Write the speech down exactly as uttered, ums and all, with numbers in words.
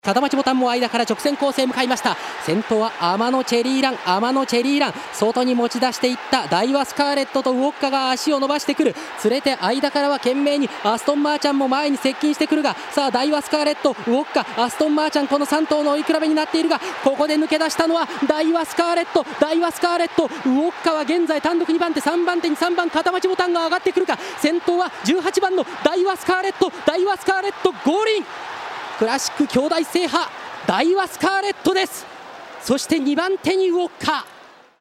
片町ボタンも間から直線コースへ向かいました。先頭は天野チェリーラン天野チェリーラン外に持ち出していったダイワスカーレットとウォッカが足を伸ばしてくる。連れて間からは懸命にアストンマーチャンも前に接近してくるが、さあダイワスカーレットウォッカアストンマーチャンこのさん頭の追い比べになっているが、ここで抜け出したのはダイワスカーレットダイワスカーレットウォッカは現在単独にばん手さんばん手にさんばん片町ボタンが上がってくるか。先頭はじゅうはちばんのダイワスカーレットダイワスカーレットゴールイン。クラシック兄弟制覇ダイワスカーレットです。そしてにばん手にウォッカ。